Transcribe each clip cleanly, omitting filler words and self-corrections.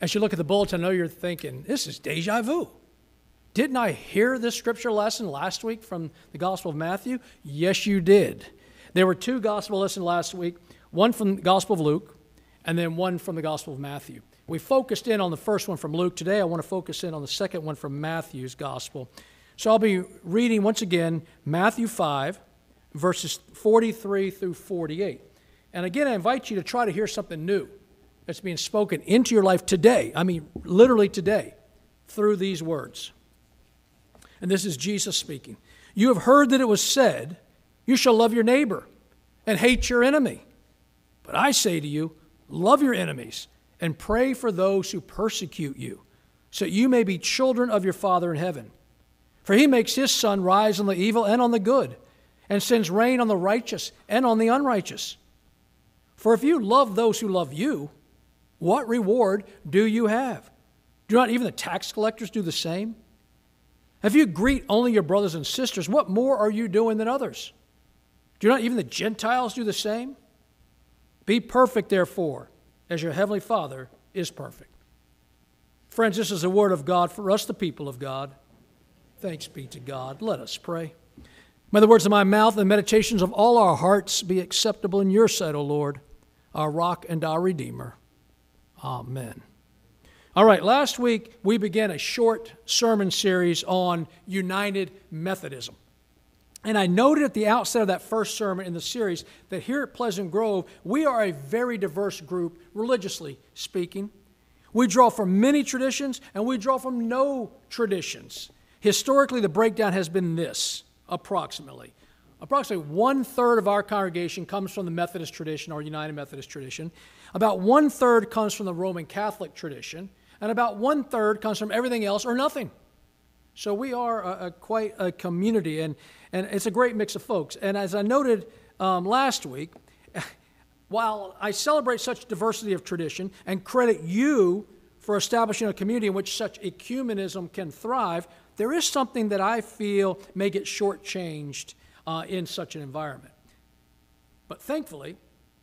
As you look at the bulletin, I know you're thinking, this is deja vu. Didn't I hear this scripture lesson last week from the Gospel of Matthew? Yes, you did. There were two gospel lessons last week, one from the Gospel of Luke and then one from the Gospel of Matthew. We focused in on the first one from Luke. Today I want to focus in on the second one from Matthew's Gospel. So I'll be reading once again Matthew 5, verses 43 through 48. And again, I invite you to try to hear something new that's being spoken into your life today. I mean, literally today, through these words. And this is Jesus speaking. You have heard that it was said, you shall love your neighbor and hate your enemy. But I say to you, love your enemies and pray for those who persecute you, so that you may be children of your Father in heaven. For he makes his sun rise on the evil and on the good, and sends rain on the righteous and on the unrighteous. For if you love those who love you, what reward do you have? Do not even the tax collectors do the same? If you greet only your brothers and sisters, what more are you doing than others? Do not even the Gentiles do the same? Be perfect, therefore, as your heavenly Father is perfect. Friends, this is the word of God for us, the people of God. Thanks be to God. Let us pray. May the words of my mouth and the meditations of all our hearts be acceptable in your sight, O Lord, our rock and our Redeemer. Amen. All right, last week we began a short sermon series on United Methodism. And I noted at the outset of that first sermon in the series that here at Pleasant Grove, we are a very diverse group, religiously speaking. We draw from many traditions and we draw from no traditions. Historically, the breakdown has been this, approximately. Approximately 1/3 of our congregation comes from the Methodist tradition or United Methodist tradition. About 1/3 comes from the Roman Catholic tradition. And about 1/3 comes from everything else or nothing. So we are quite a community, and it's a great mix of folks. And as I noted last week, while I celebrate such diversity of tradition and credit you for establishing a community in which such ecumenism can thrive, there is something that I feel may get shortchanged in such an environment. But thankfully,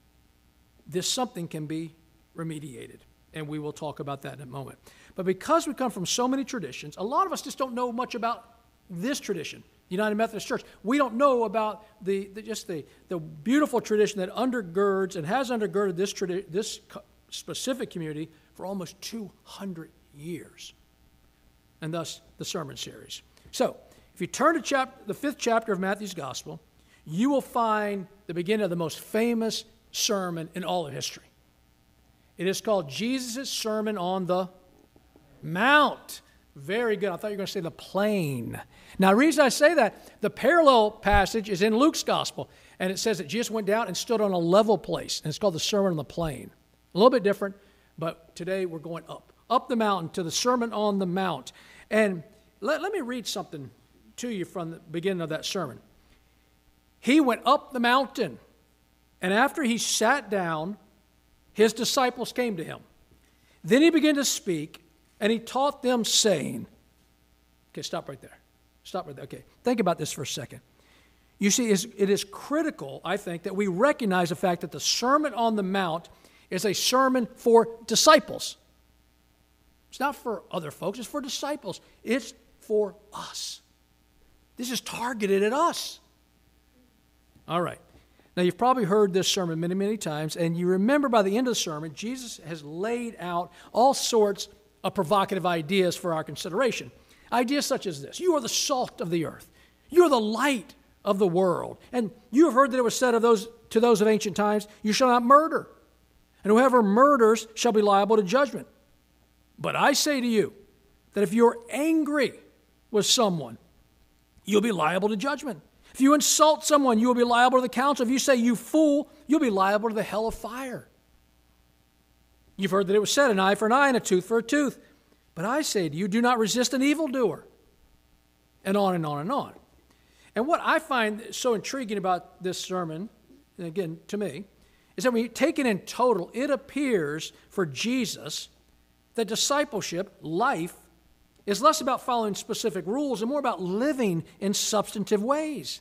this something can be remediated. And we will talk about that in a moment. But because we come from so many traditions, a lot of us just don't know much about this tradition, United Methodist Church. We don't know about the beautiful tradition that undergirds and has undergirded this specific community for almost 200 years. And thus, the sermon series. So, if you turn to the 5th chapter of Matthew's Gospel, you will find the beginning of the most famous sermon in all of history. It is called Jesus' Sermon on the Mount. Very good. I thought you were going to say the plain. Now, the reason I say that, the parallel passage is in Luke's Gospel, and it says that Jesus went down and stood on a level place, and it's called the Sermon on the Plain. A little bit different, but today we're going up the mountain to the Sermon on the Mount. And let me read something to you from the beginning of that sermon. He went up the mountain, and after he sat down, his disciples came to him. Then he began to speak, and he taught them, saying, okay, stop right there. Stop right there. Okay, think about this for a second. You see, it is critical, I think, that we recognize the fact that the Sermon on the Mount is a sermon for disciples. It's not for other folks. It's for disciples. It's for us. This is targeted at us. All right. Now, you've probably heard this sermon many, many times, and you remember by the end of the sermon, Jesus has laid out all sorts of provocative ideas for our consideration. Ideas such as this: you are the salt of the earth. You are the light of the world. And you have heard that it was said to those of ancient times, you shall not murder. And whoever murders shall be liable to judgment. But I say to you that if you're angry with someone, you'll be liable to judgment. If you insult someone, you will be liable to the council. If you say, you fool, you'll be liable to the hell of fire. You've heard that it was said, an eye for an eye and a tooth for a tooth. But I say to you, do not resist an evildoer. And on and on and on. And what I find so intriguing about this sermon, and again, to me, is that when you take it in total, it appears for Jesus that discipleship, life, is less about following specific rules and more about living in substantive ways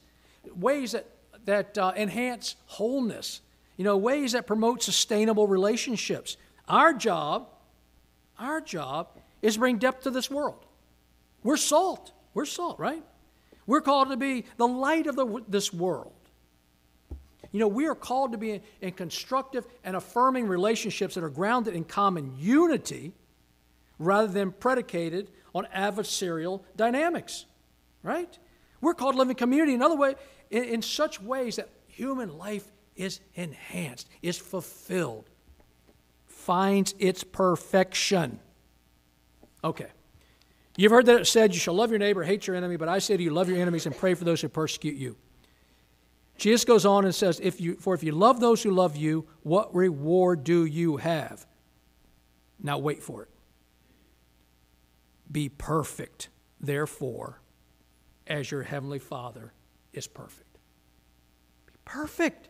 that enhance wholeness, ways that promote sustainable relationships. Our job Our job is to bring depth to this world. We're salt. We're salt, right? We're called to be the light of this world. You know, we are called to be in constructive and affirming relationships that are grounded in common unity rather than predicated on adversarial dynamics, right? We're called to live in community in such ways that human life is enhanced, is fulfilled, finds its perfection. Okay. You've heard that it said, you shall love your neighbor, hate your enemy, but I say to you, love your enemies and pray for those who persecute you. Jesus goes on and says, if you love those who love you, what reward do you have? Now wait for it. Be perfect, therefore, as your heavenly Father is perfect. Be perfect.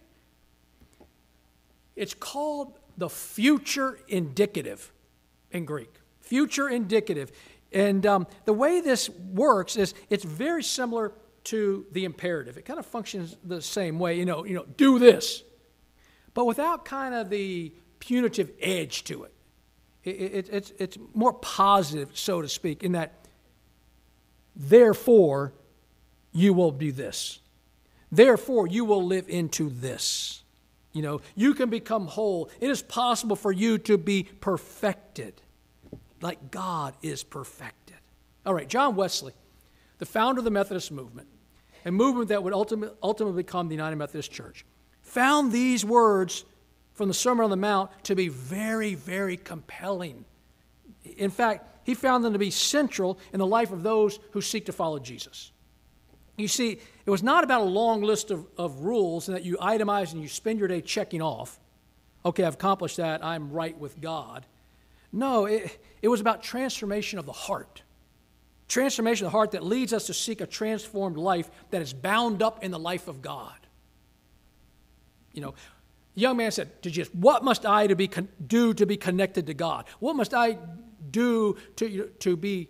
It's called the future indicative in Greek. Future indicative. And the way this works is it's very similar to the imperative. It kind of functions the same way, you know, do this, but without kind of the punitive edge to it. It's more positive, so to speak, in that, therefore, you will do this. Therefore, you will live into this. You know, you can become whole. It is possible for you to be perfected, like God is perfected. All right, John Wesley, the founder of the Methodist movement, a movement that would ultimately become the United Methodist Church, found these words from the Sermon on the Mount to be very, very compelling. In fact, he found them to be central in the life of those who seek to follow Jesus. You see, it was not about a long list of rules and that you itemize and you spend your day checking off. Okay, I've accomplished that. I'm right with God. No, it was about transformation of the heart. Transformation of the heart that leads us to seek a transformed life that is bound up in the life of God. You know, the young man said to Jesus, what must I do to be connected to God? What must I do to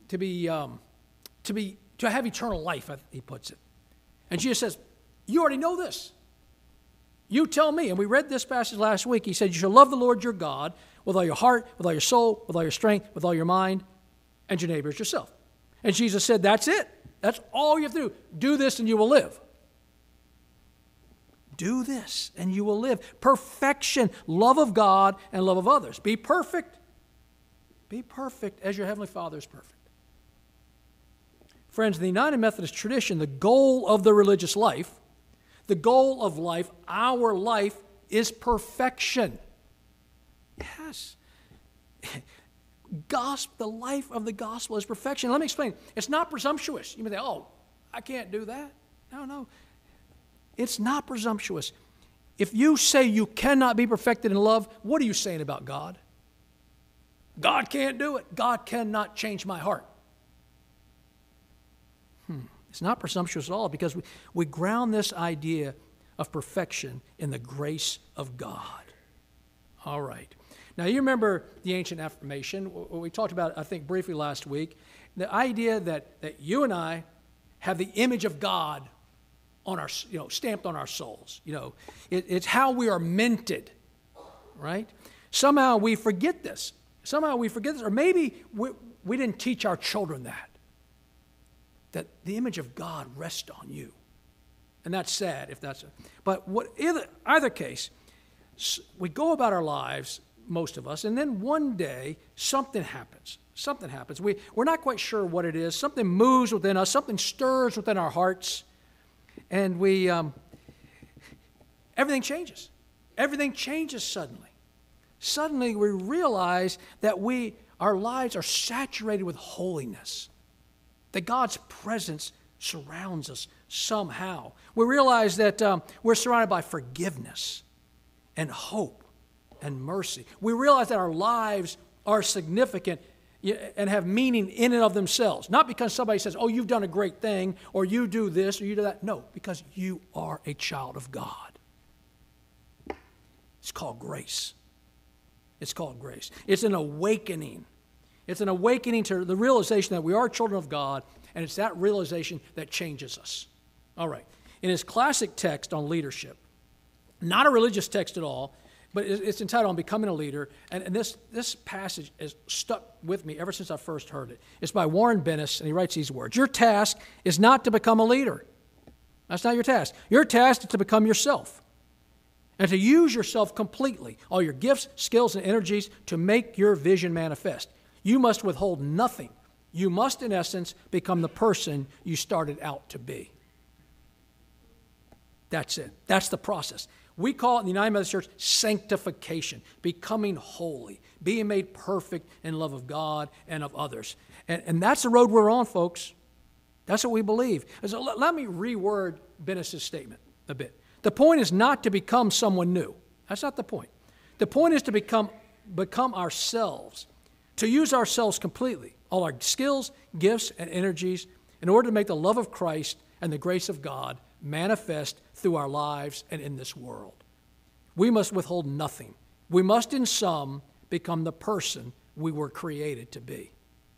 have eternal life, he puts it. And Jesus says, you already know this. You tell me. And we read this passage last week. He said, you shall love the Lord your God with all your heart, with all your soul, with all your strength, with all your mind, and your neighbor as yourself. And Jesus said, that's it. That's all you have to do. Do this and you will live. Do this and you will live. Perfection, love of God and love of others. Be perfect. Be perfect as your Heavenly Father is perfect. Friends, in the United Methodist tradition, the goal of the religious life, the goal of life, our life, is perfection. Yes. The life of the gospel is perfection. Let me explain. It's not presumptuous. You may think, oh, I can't do that. No. It's not presumptuous. If you say you cannot be perfected in love, what are you saying about God? God can't do it. God cannot change my heart. It's not presumptuous at all because we ground this idea of perfection in the grace of God. All right. Now, you remember the ancient affirmation. We talked about it, I think, briefly last week. The idea that you and I have the image of God on our, stamped on our souls. It's how we are minted, right? Somehow we forget this. Or maybe we didn't teach our children that the image of God rests on you. And that's sad if that's but either case, we go about our lives, most of us, and then one day something happens. We're not quite sure what it is. Something moves within us. Something stirs within our hearts. And everything changes. Everything changes suddenly. Suddenly we realize that our lives are saturated with holiness. That God's presence surrounds us somehow. We realize that we're surrounded by forgiveness and hope and mercy. We realize that our lives are significant and have meaning in and of themselves. Not because somebody says, oh, you've done a great thing, or you do this, or you do that. No, because you are a child of God. It's called grace. It's called grace. It's an awakening. It's an awakening to the realization that we are children of God, and it's that realization that changes us. All right. In his classic text on leadership, not a religious text at all, but it's entitled On Becoming a Leader, and this passage has stuck with me ever since I first heard it. It's by Warren Bennis, and he writes these words: your task is not to become a leader. That's not your task. Your task is to become yourself and to use yourself completely, all your gifts, skills, and energies to make your vision manifest. You must withhold nothing. You must, in essence, become the person you started out to be. That's it. That's the process. We call it in the United Methodist Church sanctification, becoming holy, being made perfect in love of God and of others. And that's the road we're on, folks. That's what we believe. So let me reword Bennis' statement a bit. The point is not to become someone new. That's not the point. The point is to become ourselves, to use ourselves completely, all our skills, gifts, and energies in order to make the love of Christ and the grace of God manifest through our lives and in this world. We must withhold nothing. We must, in sum, become the person we were created to be.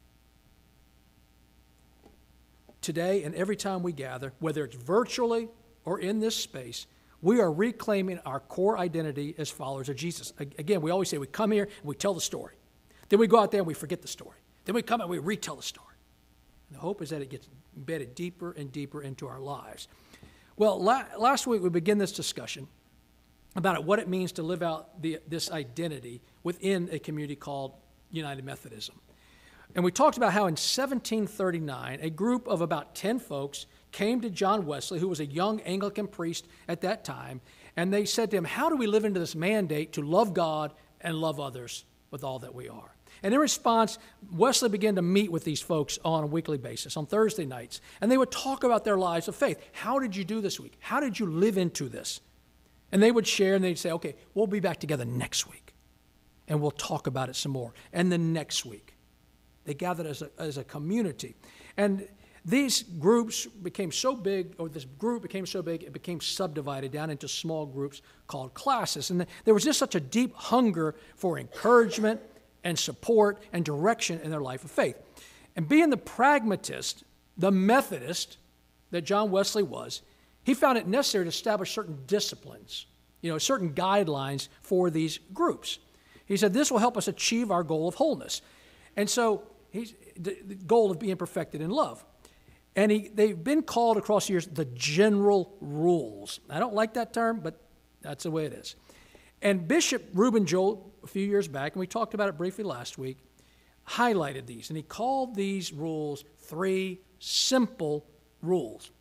Today and every time we gather, whether it's virtually or in this space, we are reclaiming our core identity as followers of Jesus. Again, we always say we come here and we tell the story. Then we go out there and we forget the story. Then we come and we retell the story. And the hope is that it gets embedded deeper and deeper into our lives. Well, last week we began this discussion about what it means to live out this identity within a community called United Methodism. And we talked about how in 1739, a group of about 10 folks came to John Wesley, who was a young Anglican priest at that time, and they said to him, how do we live into this mandate to love God and love others with all that we are? And in response, Wesley began to meet with these folks on a weekly basis, on Thursday nights, and they would talk about their lives of faith. How did you do this week? How did you live into this? And they would share, and they'd say, okay, we'll be back together next week, and we'll talk about it some more. And the next week, they gathered as a community. And these groups became so big, or this group became so big, it became subdivided down into small groups called classes. And there was just such a deep hunger for encouragement and support and direction in their life of faith. And being the pragmatist, the Methodist that John Wesley was, he found it necessary to establish certain disciplines, certain guidelines for these groups. He said, this will help us achieve our goal of wholeness. And so the goal of being perfected in love. And they've been called across the years the general rules. I don't like that term, but that's the way it is. And Bishop Reuben Joel, a few years back, and we talked about it briefly last week, highlighted these. And he called these rules 3 simple rules.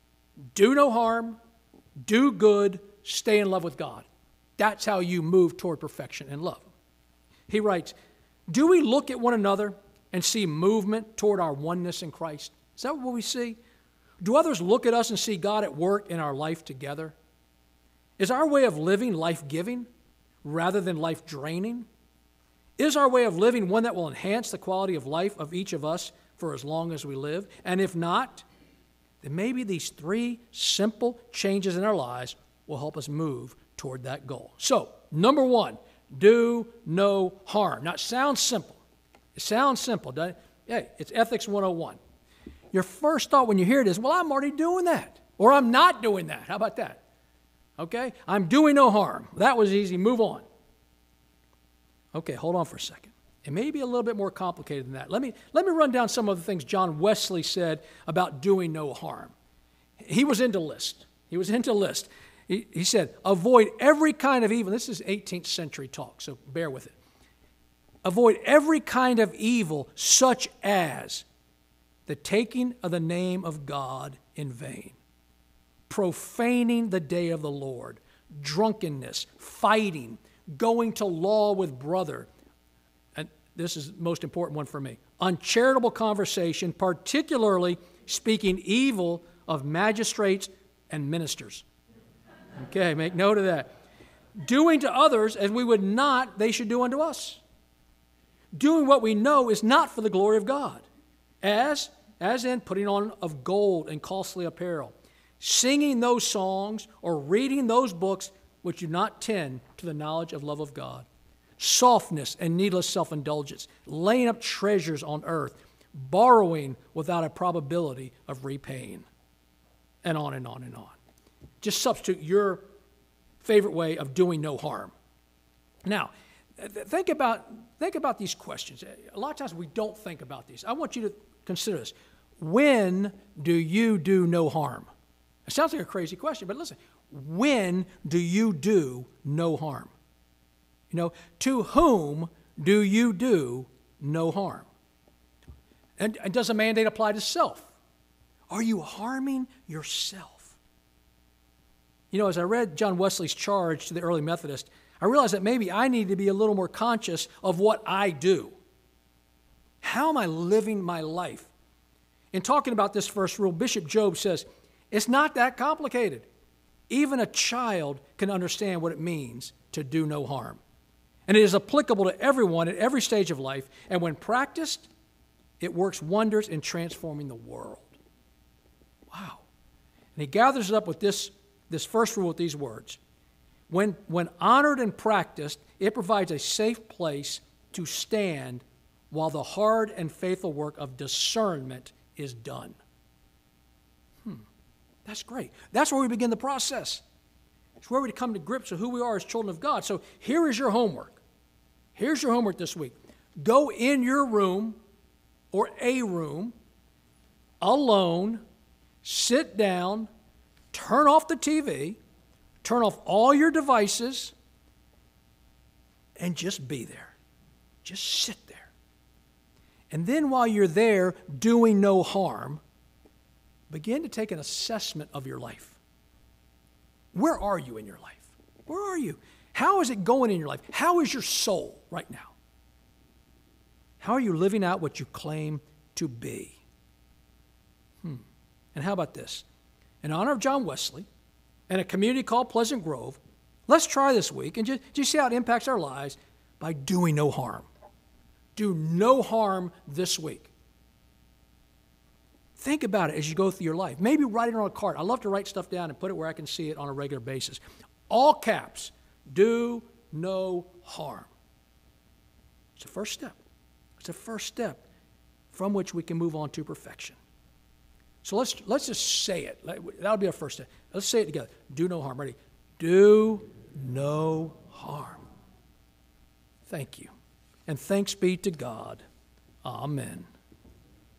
Do no harm, do good, stay in love with God. That's how you move toward perfection and love. He writes, do we look at one another and see movement toward our oneness in Christ? Is that what we see? Do others look at us and see God at work in our life together? Is our way of living life-giving rather than life-draining? Is our way of living one that will enhance the quality of life of each of us for as long as we live? And if not, then maybe these 3 simple changes in our lives will help us move toward that goal. So, number 1, do no harm. Now, it sounds simple. It sounds simple, doesn't it? Hey, it's Ethics 101. Your first thought when you hear it is, well, I'm already doing that. Or I'm not doing that. How about that? Okay? I'm doing no harm. That was easy. Move on. Okay, hold on for a second. It may be a little bit more complicated than that. Let me run down some of the things John Wesley said about doing no harm. He was into list. He said, avoid every kind of evil. This is 18th century talk, so bear with it. Avoid every kind of evil, such as the taking of the name of God in vain, profaning the day of the Lord, drunkenness, fighting, going to law with brother, and this is the most important one for me, uncharitable conversation, particularly speaking evil of magistrates and ministers. Okay, make note of that. Doing to others as we would not they should do unto us. Doing what we know is not for the glory of God, as in putting on of gold and costly apparel, singing those songs or reading those books which do not tend to the knowledge of love of God, softness and needless self-indulgence, laying up treasures on earth, borrowing without a probability of repaying, and on and on and on. Just substitute your favorite way of doing no harm. Now, think about these questions. A lot of times we don't think about these. I want you to consider this. When do you do no harm? It sounds like a crazy question, but listen. When do you do no harm? To whom do you do no harm? And does a mandate apply to self? Are you harming yourself? As I read John Wesley's charge to the early Methodists, I realized that maybe I need to be a little more conscious of what I do. How am I living my life? In talking about this first rule, Bishop Job says, it's not that complicated. Even a child can understand what it means to do no harm. And it is applicable to everyone at every stage of life. And when practiced, it works wonders in transforming the world. Wow. And he gathers it up with this first rule with these words. When honored and practiced, it provides a safe place to stand while the hard and faithful work of discernment is done. That's great. That's where we begin the process. It's where we come to grips with who we are as children of God. So here is your homework. Here's your homework this week. Go in your room or a room alone, sit down, turn off the TV, turn off all your devices, and just be there. Just sit there. And then while you're there doing no harm, begin to take an assessment of your life. Where are you in your life? Where are you? How is it going in your life? How is your soul right now? How are you living out what you claim to be? And how about this? In honor of John Wesley and a community called Pleasant Grove, let's try this week and just see how it impacts our lives by doing no harm. Do no harm this week. Think about it as you go through your life. Maybe write it on a card. I love to write stuff down and put it where I can see it on a regular basis. All caps, do no harm. It's the first step. It's the first step from which we can move on to perfection. So let's just say it. That'll be our first step. Let's say it together. Do no harm. Ready? Do no harm. Thank you. And thanks be to God. Amen.